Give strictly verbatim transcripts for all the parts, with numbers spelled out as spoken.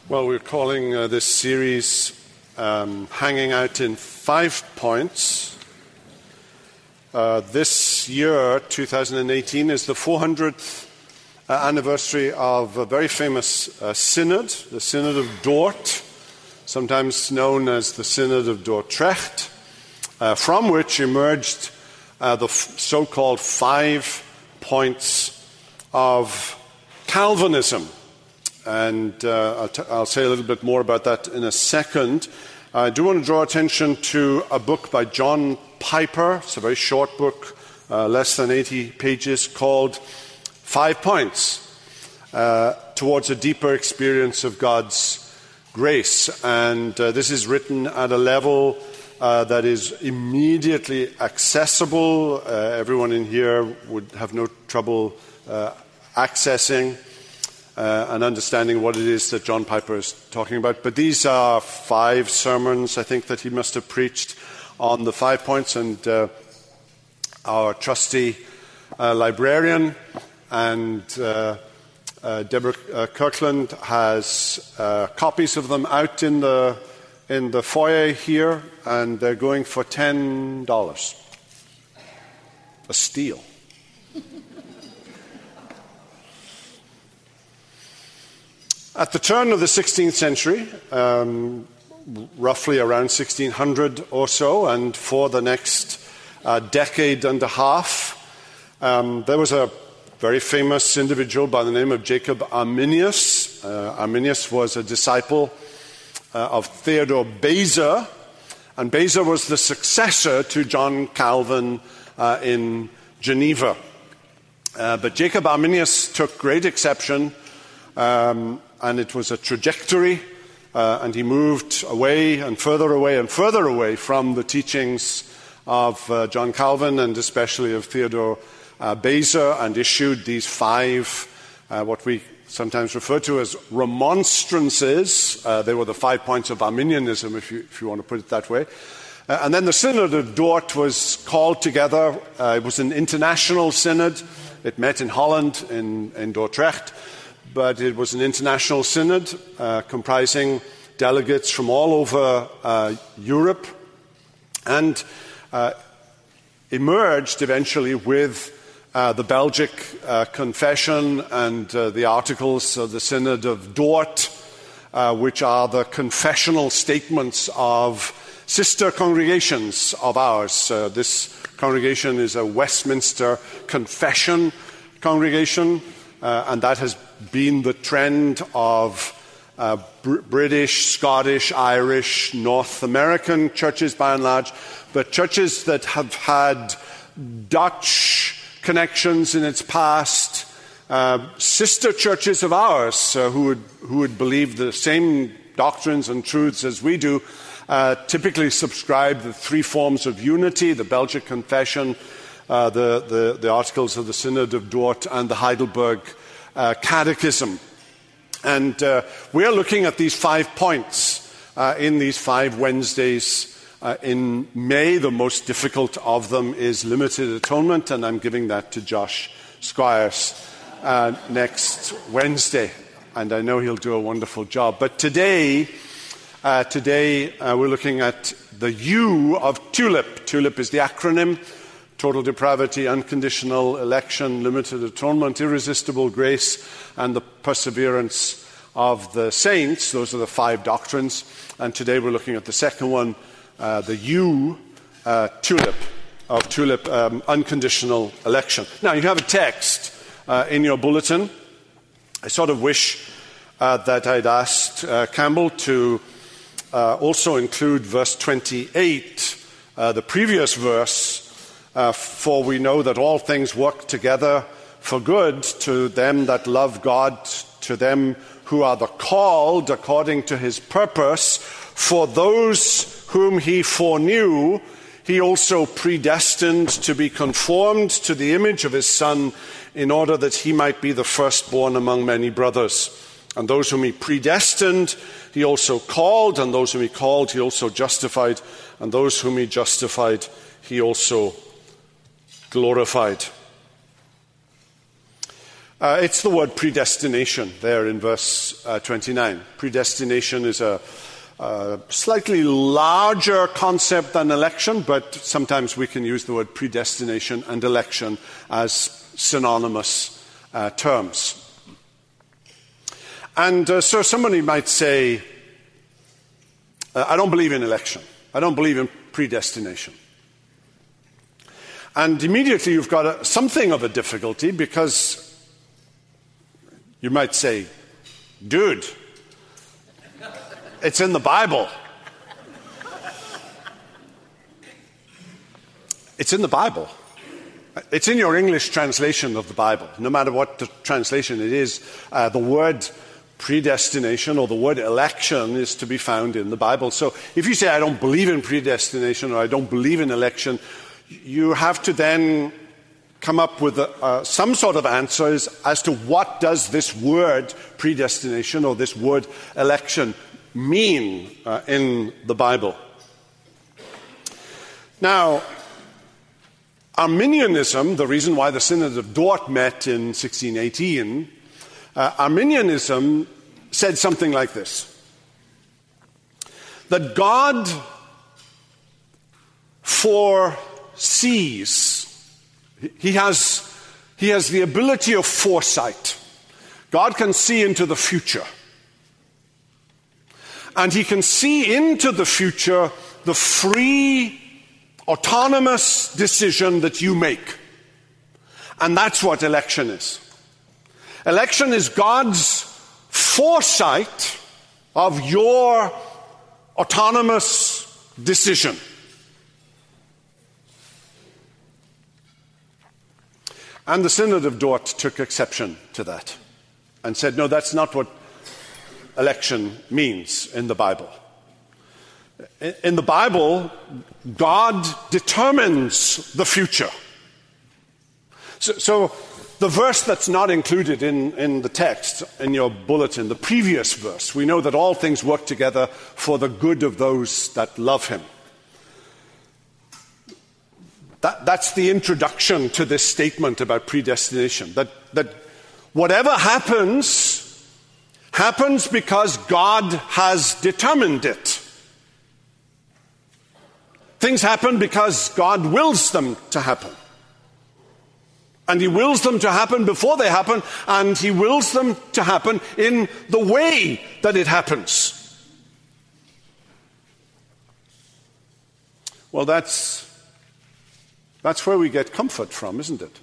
Well, we're calling uh, this series um, Hanging Out in Five Points. Uh, this year, two thousand eighteen, is the four hundredth uh, anniversary of a very famous uh, synod, the Synod of Dort, sometimes known as the Synod of Dordrecht, uh, from which emerged uh, the f- so-called five points of Calvinism. And uh, I'll, t- I'll say a little bit more about that in a second. I do want to draw attention to a book by John Piper. It's a very short book, uh, less than eighty pages, called Five Points uh, Towards a Deeper Experience of God's Grace. And uh, this is written at a level uh, that is immediately accessible. Uh, everyone in here would have no trouble uh, accessing Uh, and understanding what it is that John Piper is talking about. But these are five sermons, I think, that he must have preached on the five points. And uh, our trusty uh, librarian and uh, uh, Deborah uh, Kirkland has uh, copies of them out in the in the foyer here, and they're going for ten dollars. A steal. At the turn of the sixteenth century, um, roughly around sixteen hundred or so, and for the next uh, decade and a half, um, there was a very famous individual by the name of Jacob Arminius. Uh, Arminius was a disciple uh, of Theodore Beza, and Beza was the successor to John Calvin uh, in Geneva. Uh, but Jacob Arminius took great exception um, and it was a trajectory, uh, and he moved away and further away and further away from the teachings of uh, John Calvin and especially of Theodore uh, Beza, and issued these five, uh, what we sometimes refer to as remonstrances. Uh, they were the five points of Arminianism, if you, if you want to put it that way. Uh, and then the Synod of Dort was called together. Uh, it was an international synod. It met in Holland, in, in Dordrecht. But it was an international synod uh, comprising delegates from all over uh, Europe, and uh, emerged eventually with uh, the Belgic uh, Confession and uh, the Articles of the Synod of Dort, uh, which are the confessional statements of sister congregations of ours. Uh, this congregation is a Westminster Confession congregation, uh, and that has been the trend of uh, Br- British, Scottish, Irish, North American churches by and large, but churches that have had Dutch connections in its past, uh, sister churches of ours uh, who would who would believe the same doctrines and truths as we do, uh, typically subscribe the three forms of unity: the Belgic Confession, uh, the, the the Articles of the Synod of Dort, and the Heidelberg Uh, Catechism. And uh, we're looking at these five points uh, in these five Wednesdays uh, in May. The most difficult of them is limited atonement, and I'm giving that to Josh Squires uh, next Wednesday. And I know he'll do a wonderful job. But today, uh, today uh, we're looking at the U of TULIP. TULIP is the acronym: total depravity, unconditional election, limited atonement, irresistible grace, and the perseverance of the saints. Those are the five doctrines. And today we're looking at the second one, uh, the U, uh, TULIP, of TULIP, um, unconditional election. Now, you have a text uh, in your bulletin. I sort of wish uh, that I'd asked uh, Campbell to uh, also include verse twenty-eight, uh, the previous verse, Uh, for we know that all things work together for good to them that love God, to them who are the called according to his purpose. For those whom he foreknew, he also predestined to be conformed to the image of his Son, in order that he might be the firstborn among many brothers. And those whom he predestined, he also called, and those whom he called, he also justified, and those whom he justified, he also glorified. Uh, it's the word predestination there in verse uh, twenty-nine. Predestination is a, a slightly larger concept than election, but sometimes we can use the word predestination and election as synonymous uh, terms. And uh, so somebody might say, uh, I don't believe in election. I don't believe in predestination. And immediately you've got a, something of a difficulty, because you might say, dude, it's in the Bible. It's in the Bible. It's in your English translation of the Bible. No matter what the translation it is, uh, the word predestination or the word election is to be found in the Bible. So if you say, I don't believe in predestination or I don't believe in election, you have to then come up with a, uh, some sort of answers as to what does this word predestination or this word election mean uh, in the Bible. Now, Arminianism, the reason why the Synod of Dort met in sixteen eighteen, uh, Arminianism said something like this: that God foresees. He has, he has the ability of foresight. God can see into the future. And he can see into the future the free, autonomous decision that you make. And that's what election is. Election is God's foresight of your autonomous decision. And the Synod of Dort took exception to that and said, no, that's not what election means in the Bible. In the Bible, God determines the future. So, so the verse that's not included in, in the text, in your bulletin, the previous verse, we know that all things work together for the good of those that love him. That, that's the introduction to this statement about predestination, that, that whatever happens, happens because God has determined it. Things happen because God wills them to happen. And he wills them to happen before they happen, and he wills them to happen in the way that it happens. Well, that's That's where we get comfort from, isn't it?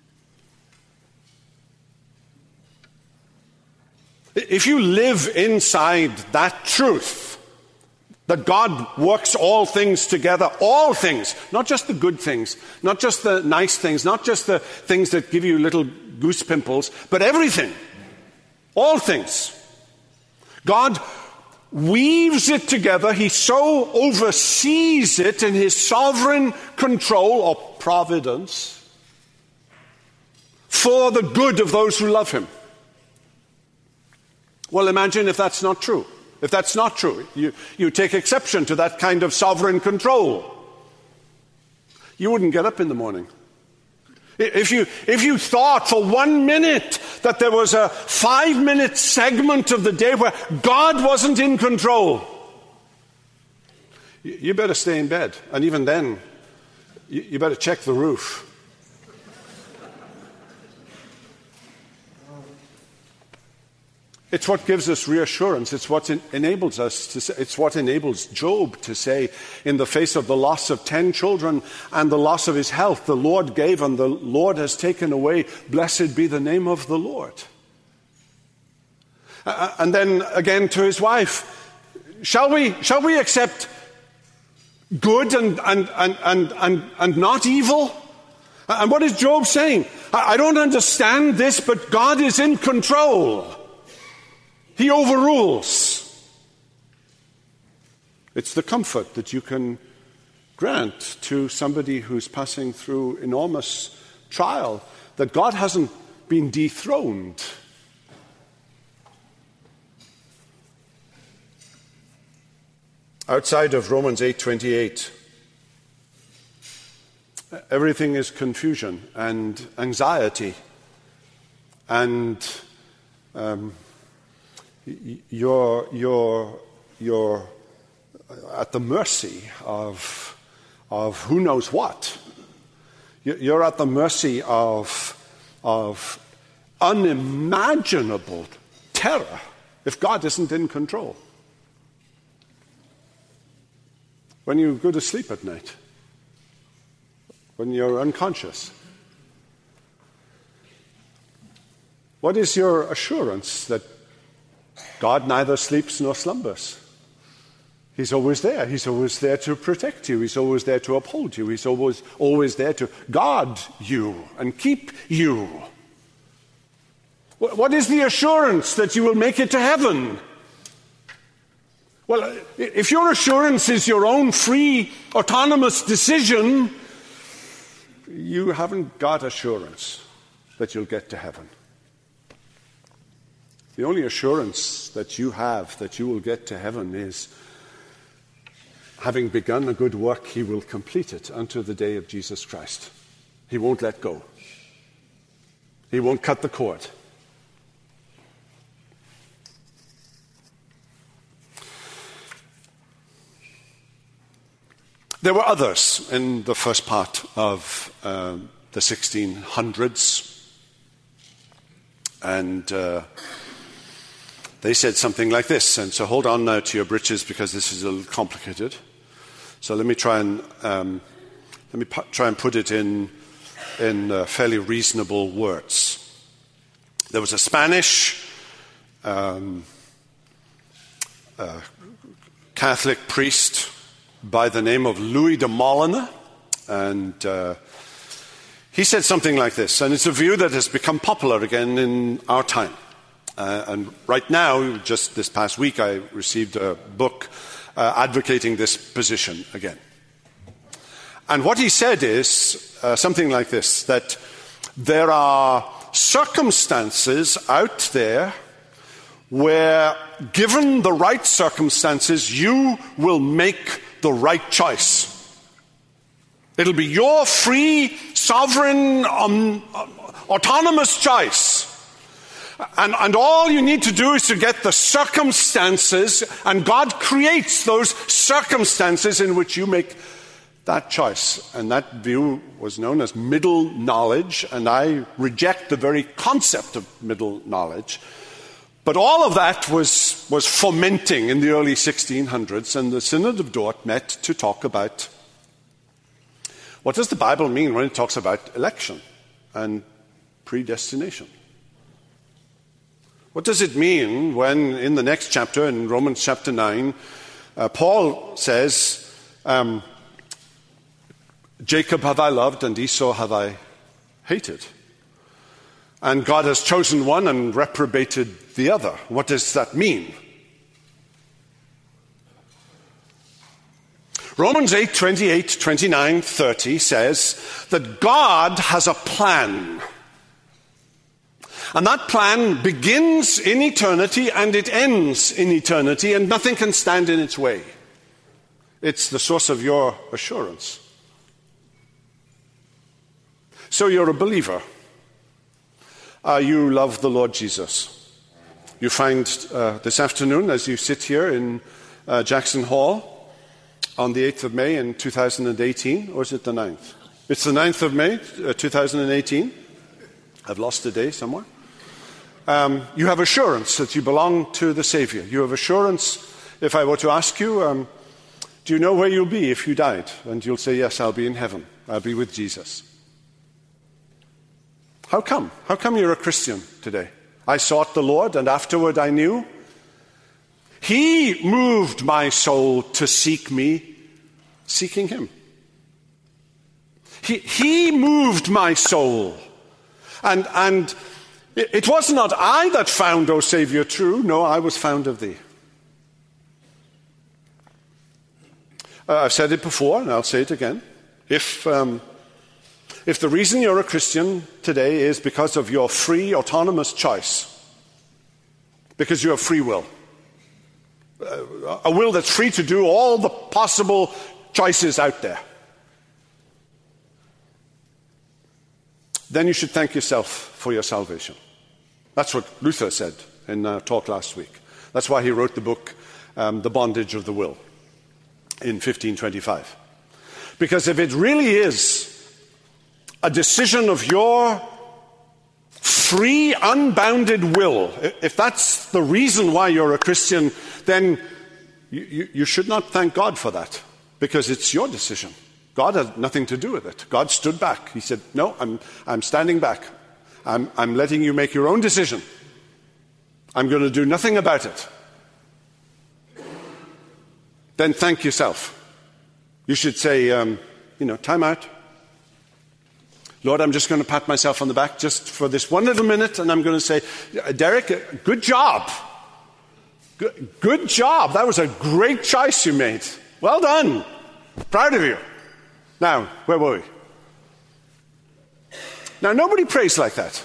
If you live inside that truth, that God works all things together, all things, not just the good things, not just the nice things, not just the things that give you little goose pimples, but everything, all things. God weaves it together. He so oversees it in his sovereign control or providence for the good of those who love him. Well, imagine if that's not true. If that's not true, you, you take exception to that kind of sovereign control. You wouldn't get up in the morning. If you, if you thought for one minute that there was a five-minute segment of the day where God wasn't in control, you better stay in bed. And even then, you better check the roof. It's what gives us reassurance. It's what enables us to say, it's what enables Job to say, in the face of the loss of ten children and the loss of his health, the Lord gave and the Lord has taken away. Blessed be the name of the Lord. Uh, and then again to his wife, shall we, shall we accept good and, and, and, and, and, and not evil? And what is Job saying? I, I don't understand this, but God is in control. He overrules. It's the comfort that you can grant to somebody who's passing through enormous trial, that God hasn't been dethroned. Outside of Romans eight twenty-eight, everything is confusion and anxiety and um, you're, you're, you're at the mercy of, of who knows what. You're at the mercy of, of unimaginable terror if God isn't in control. When you go to sleep at night, when you're unconscious, what is your assurance that God neither sleeps nor slumbers? He's always there. He's always there to protect you. He's always there to uphold you. He's always, always there to guard you and keep you. What is the assurance that you will make it to heaven? Well, if your assurance is your own free, autonomous decision, you haven't got assurance that you'll get to heaven. The only assurance that you have that you will get to heaven is, having begun a good work, he will complete it unto the day of Jesus Christ. He won't let go. He won't cut the cord. There were others in the first part of uh, the sixteen hundreds, and uh, they said something like this. And so hold on now to your britches, because this is a little complicated. So let me try and um, let me pu- try and put it in in uh, fairly reasonable words. There was a Spanish um, uh, Catholic priest by the name of Louis de Molina, and uh, he said something like this, and it's a view that has become popular again in our time. Uh, and right now, just this past week, I received a book uh, advocating this position again. And what he said is uh, something like this, that there are circumstances out there where, given the right circumstances, you will make the right choice. It'll be your free, sovereign, um, autonomous choice. And, and all you need to do is to get the circumstances, and God creates those circumstances in which you make that choice. And that view was known as middle knowledge, and I reject the very concept of middle knowledge. But all of that was, was fomenting in the early sixteen hundreds, and the Synod of Dort met to talk about what does the Bible mean when it talks about election and predestination. What does it mean when, in the next chapter, in Romans chapter nine, uh, Paul says, um, Jacob have I loved and Esau have I hated. And God has chosen one and reprobated the other. What does that mean? Romans eight, twenty-eight, twenty-nine, thirty says that God has a plan. And that plan begins in eternity and it ends in eternity, and nothing can stand in its way. It's the source of your assurance. So you're a believer. Uh, you love the Lord Jesus. You find uh, this afternoon, as you sit here in uh, Jackson Hall on the eighth of May in two thousand eighteen, or is it the ninth? It's the ninth of May, uh, two thousand eighteen. I've lost a day somewhere. Um, you have assurance that you belong to the Savior. You have assurance, if I were to ask you, um, do you know where you'll be if you died? And you'll say, yes, I'll be in heaven. I'll be with Jesus. How come? How come you're a Christian today? I sought the Lord, and afterward I knew. He moved my soul to seek me, seeking him. He, he moved my soul. And, and it was not I that found, O Savior, true. No, I was found of thee. Uh, I've said it before, and I'll say it again. If... Um, If the reason you're a Christian today is because of your free, autonomous choice, because you have free will, a will that's free to do all the possible choices out there, then you should thank yourself for your salvation. That's what Luther said in a talk last week. That's why he wrote the book, um, The Bondage of the Will, in fifteen twenty-five. Because if it really is a decision of your free, unbounded will, if that's the reason why you're a Christian, then you, you, you should not thank God for that, because it's your decision. God had nothing to do with it. God stood back. He said, no, I'm, I'm standing back. I'm, I'm letting you make your own decision. I'm going to do nothing about it. Then thank yourself. You should say, um, you know, time out. Lord, I'm just going to pat myself on the back just for this one little minute, and I'm going to say, Derek, good job. Good, good job. That was a great choice you made. Well done. Proud of you. Now, where were we? Now, nobody prays like that.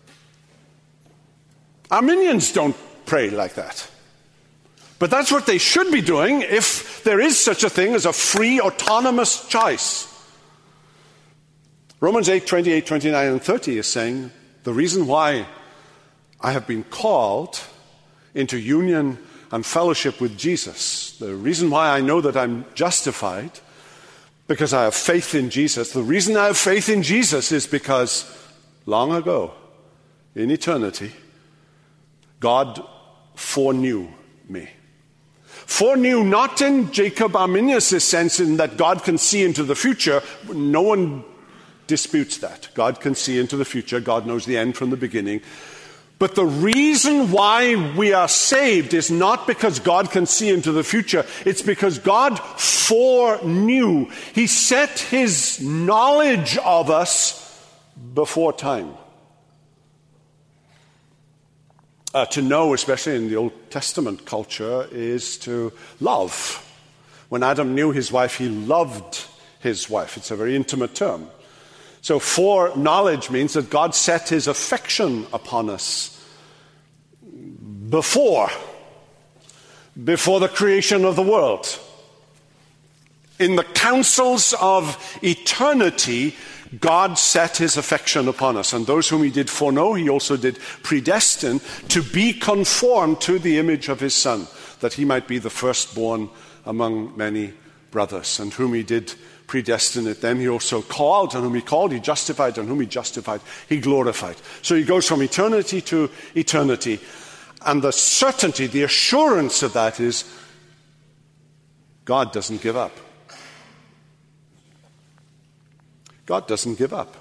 Arminians don't pray like that. But that's what they should be doing if there is such a thing as a free, autonomous choice. Romans eight, twenty-eight, twenty-nine, and thirty is saying the reason why I have been called into union and fellowship with Jesus, the reason why I know that I'm justified, because I have faith in Jesus. The reason I have faith in Jesus is because long ago, in eternity, God foreknew me. Foreknew not in Jacob Arminius' sense in that God can see into the future. No one disputes that. God can see into the future. God knows the end from the beginning. But the reason why we are saved is not because God can see into the future. It's because God foreknew. He set his knowledge of us before time. Uh, to know, especially in the Old Testament culture, is to love. When Adam knew his wife, he loved his wife. It's a very intimate term. So foreknowledge means that God set his affection upon us before, before the creation of the world. In the councils of eternity, God set his affection upon us. And those whom he did foreknow, he also did predestine to be conformed to the image of his Son, that he might be the firstborn among many brothers. And whom he did predestinate, then he also called, and whom he called, he justified, and whom he justified, he glorified. So he goes from eternity to eternity. And the certainty, the assurance of that is God doesn't give up. God doesn't give up.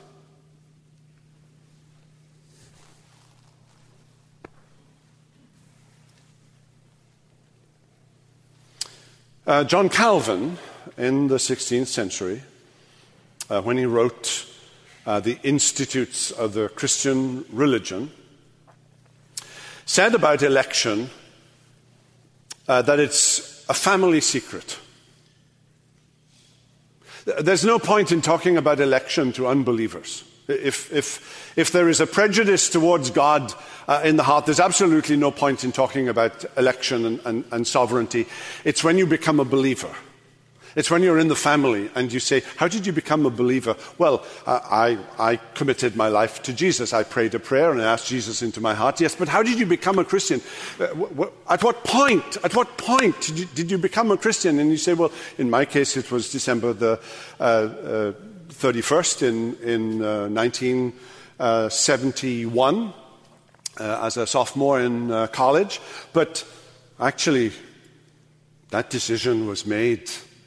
Uh, John Calvin, in the sixteenth century, uh, when he wrote uh, the Institutes of the Christian Religion, said about election uh, that it's a family secret. There's no point in talking about election to unbelievers. If, if, if there is a prejudice towards God uh, in the heart, there's absolutely no point in talking about election and, and, and sovereignty. It's when you become a believer. It's when you're in the family and you say, how did you become a believer? Well, uh, I, I committed my life to Jesus. I prayed a prayer and I asked Jesus into my heart. Yes, but how did you become a Christian? Uh, w- w- at what point, at what point did you, did you become a Christian? And you say, well, in my case, it was December the uh, uh, thirty-first in, in uh, nineteen seventy-one uh, as a sophomore in uh, college. But actually, that decision was made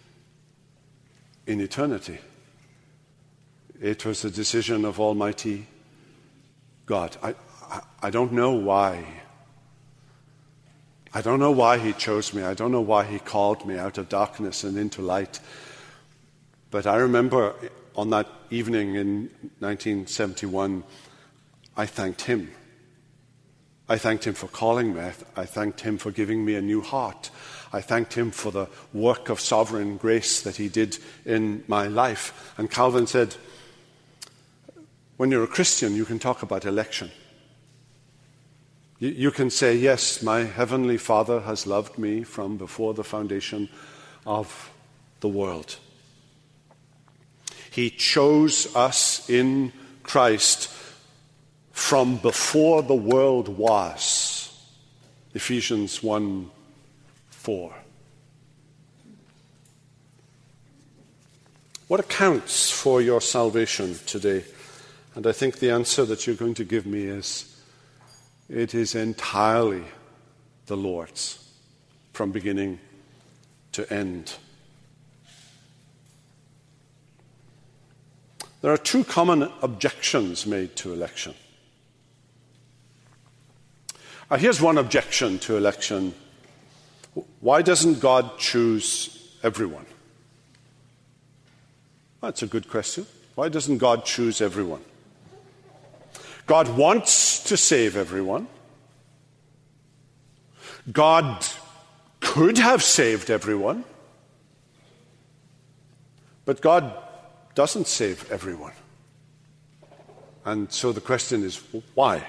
in eternity. It was a decision of Almighty God. I, I, I don't know why. I don't know why he chose me. I don't know why he called me out of darkness and into light. But I remember on that evening in nineteen seventy-one, I thanked him. I thanked him for calling me. I, th- I thanked him for giving me a new heart. I thanked him for the work of sovereign grace that he did in my life. And Calvin said, when you're a Christian, you can talk about election. You, you can say, yes, my heavenly Father has loved me from before the foundation of the world. He chose us in Christ from before the world was. Ephesians one four. What accounts for your salvation today? And I think the answer that you're going to give me is, it is entirely the Lord's, from beginning to end. There are two common objections made to election. Uh, here's one objection to election. Why doesn't God choose everyone? That's a good question. Why doesn't God choose everyone? God wants to save everyone. God could have saved everyone. But God doesn't save everyone. And so the question is, why?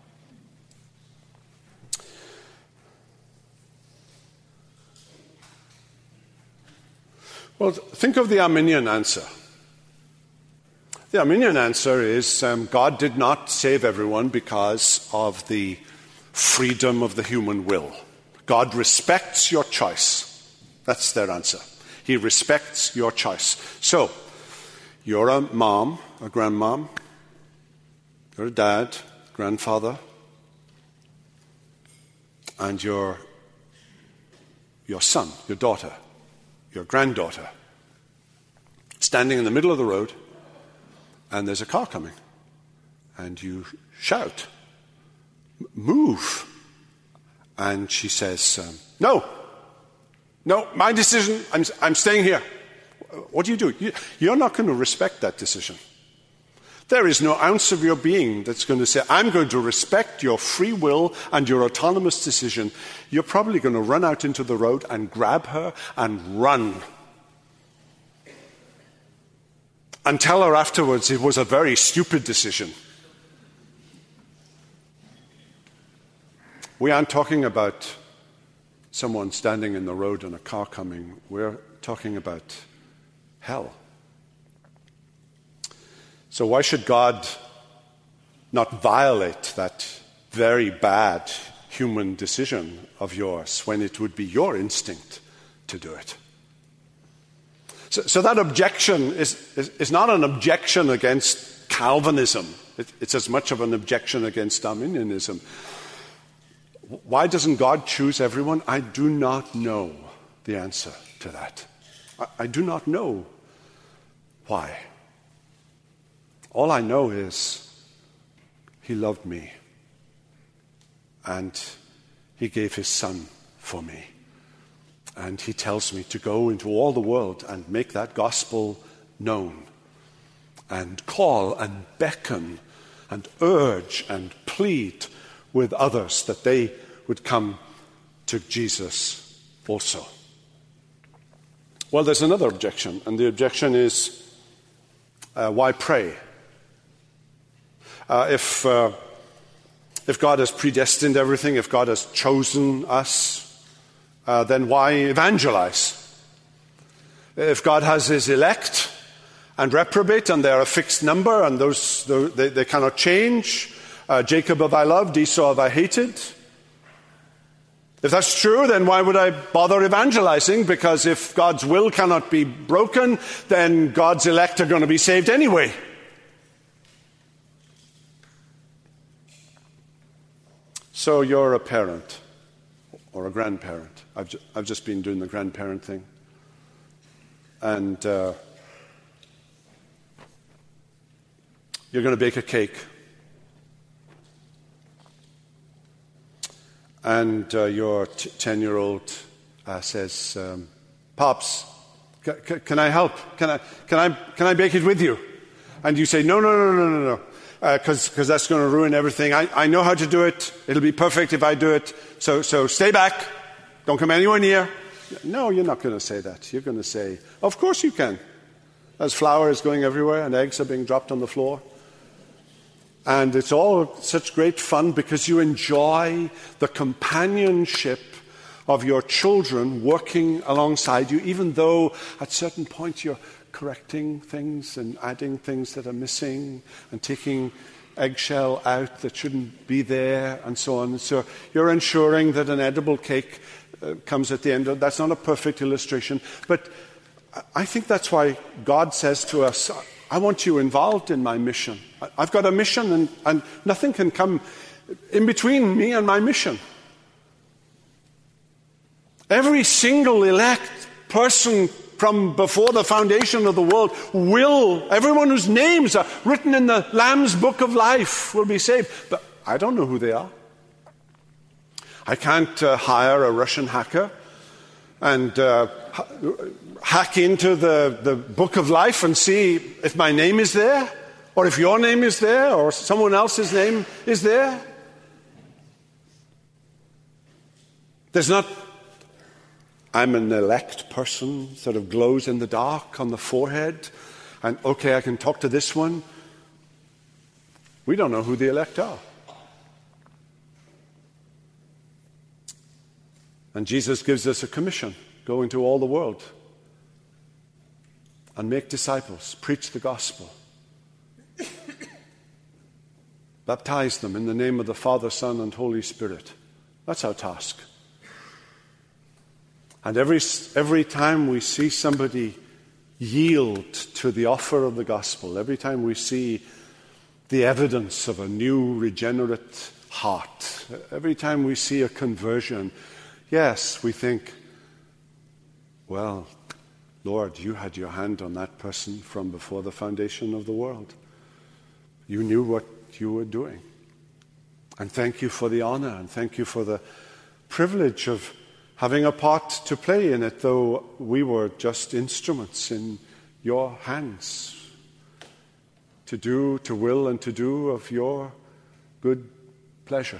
Well, think of the Arminian answer. The Arminian answer is um, God did not save everyone because of the freedom of the human will. God respects your choice. That's their answer. He respects your choice. So, you're a mom, a grandmom, you're a dad, grandfather, and your, your son, your daughter, your granddaughter, standing in the middle of the road, and there's a car coming, and you shout, "Move!" And she says, um, "No, no, my decision, I'm, I'm staying here." What do you do? You, you're not going to respect that decision. There is no ounce of your being that's going to say, "I'm going to respect your free will and your autonomous decision." You're probably going to run out into the road and grab her and run. And tell her afterwards it was a very stupid decision. We aren't talking about someone standing in the road and a car coming. We're talking about hell. So why should God not violate that very bad human decision of yours when it would be your instinct to do it? So, so that objection is, is, is not an objection against Calvinism. It, it's as much of an objection against Arminianism. Why doesn't God choose everyone? I do not know the answer to that. I, I do not know why. All I know is He loved me and He gave His Son for me. And He tells me to go into all the world and make that gospel known and call and beckon and urge and plead with others that they would come to Jesus also. Well, there's another objection, and the objection is, uh, why pray? Uh, if, uh, if God has predestined everything, if God has chosen us, Uh, then why evangelize? If God has His elect and reprobate, and they're a fixed number, and those, they, they cannot change, uh, Jacob have I loved, Esau have I hated. If that's true, then why would I bother evangelizing? Because if God's will cannot be broken, then God's elect are going to be saved anyway. So you're a parent or a grandparent. I've, ju- I've just been doing the grandparent thing. And uh, you're going to bake a cake. And uh, your t- ten-year-old uh, says, um, "Pops, c- c- can I help? Can I, can I, can I bake it with you?" And you say, "No, no, no, no, no, no, because uh, because that's going to ruin everything. I, I know how to do it. It'll be perfect if I do it. So so stay back. Don't come anywhere near." No, you're not going to say that. You're going to say, "Of course you can." As flour is going everywhere and eggs are being dropped on the floor. And it's all such great fun because you enjoy the companionship of your children working alongside you, even though at certain points you're correcting things and adding things that are missing and taking eggshell out that shouldn't be there, and so on. So you're ensuring that an edible cake uh, comes at the end. That's not a perfect illustration, but I think that's why God says to us, I want you involved in my mission. I've got a mission, and, and nothing can come in between me and my mission. Every single elect person from before the foundation of the world will, everyone whose names are written in the Lamb's Book of Life will be saved. But I don't know who they are. I can't uh, hire a Russian hacker and uh, ha- hack into the, the Book of Life and see if my name is there, or if your name is there, or someone else's name is there. There's not, I'm an elect person, sort of glows in the dark on the forehead, and okay, I can talk to this one. We don't know who the elect are. And Jesus gives us a commission: go into all the world and make disciples, preach the gospel, baptize them in the name of the Father, Son, and Holy Spirit. That's our task. And every, every time we see somebody yield to the offer of the gospel, every time we see the evidence of a new regenerate heart, every time we see a conversion, yes, we think, well, Lord, you had your hand on that person from before the foundation of the world. You knew what you were doing. And thank you for the honor, and thank you for the privilege of having a part to play in it, though we were just instruments in your hands to do, to will, and to do of your good pleasure.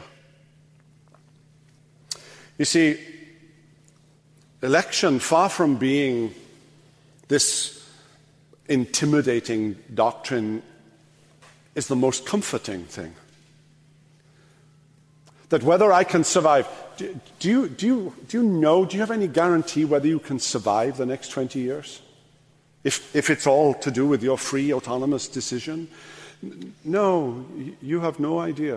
You see, election, far from being this intimidating doctrine, is the most comforting thing. That whether I can survive, do, do, you, do, you, do you know, do you have any guarantee whether you can survive the next twenty years? If, if it's all to do with your free, autonomous decision? No, you have no idea.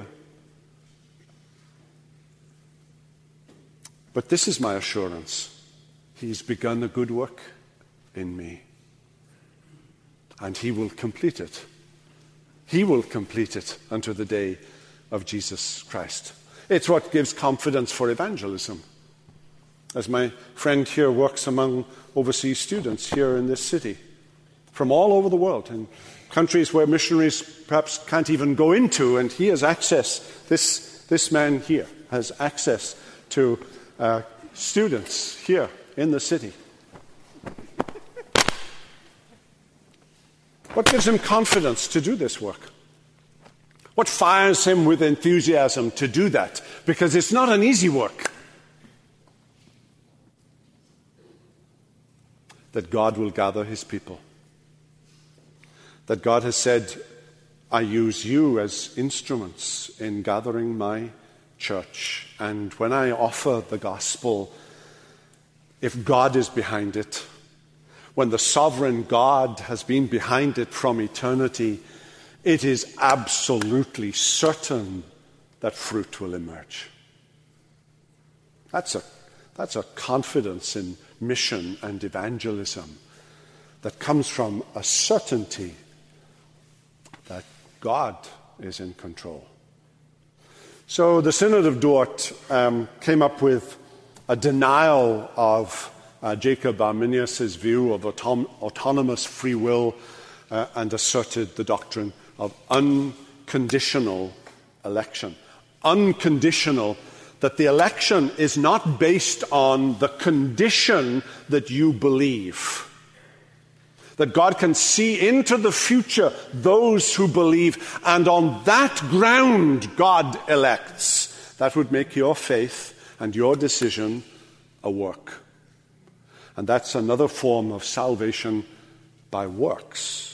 But this is my assurance. He's begun a good work in me, and he will complete it. He will complete it unto the day of Jesus Christ. It's what gives confidence for evangelism. As my friend here works among overseas students here in this city, from all over the world, in countries where missionaries perhaps can't even go into, and he has access, this, this man here has access to uh, students here in the city. What gives him confidence to do this work? What fires him with enthusiasm to do that? Because it's not an easy work. That God will gather his people. That God has said, I use you as instruments in gathering my church. And when I offer the gospel, if God is behind it, when the sovereign God has been behind it from eternity, it is absolutely certain that fruit will emerge. That's a, that's a confidence in mission and evangelism that comes from a certainty that God is in control. So the Synod of Dort um, came up with a denial of uh, Jacob Arminius' view of autom- autonomous free will uh, and asserted the doctrine of unconditional election. Unconditional, that the election is not based on the condition that you believe. That God can see into the future those who believe, and on that ground God elects. That would make your faith and your decision a work. And that's another form of salvation by works.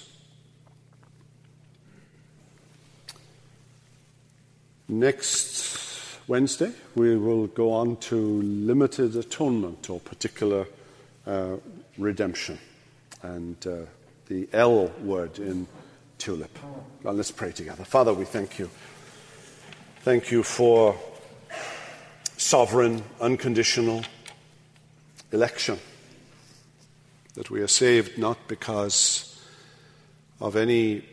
Next Wednesday, we will go on to limited atonement, or particular uh, redemption. And uh, the L word in tulip. Well, let's pray together. Father, we thank you. Thank you for sovereign, unconditional election. That we are saved not because of any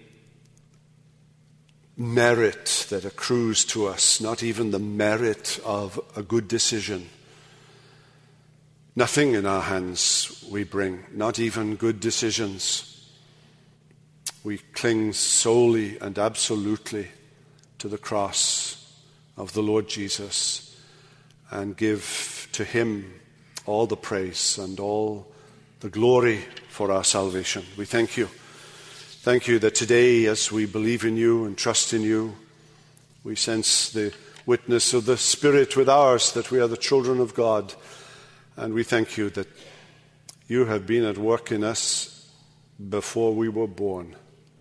merit that accrues to us, not even the merit of a good decision. Nothing in our hands we bring, not even good decisions. We cling solely and absolutely to the cross of the Lord Jesus and give to him all the praise and all the glory for our salvation. We thank you. Thank you that today, as we believe in you and trust in you, we sense the witness of the Spirit with ours, that we are the children of God. And we thank you that you have been at work in us before we were born,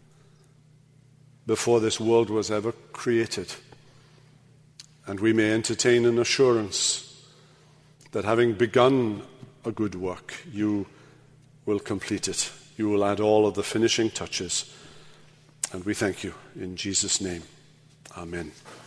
before this world was ever created. And we may entertain an assurance that having begun a good work, you will complete it. You will add all of the finishing touches. And we thank you in Jesus' name. Amen.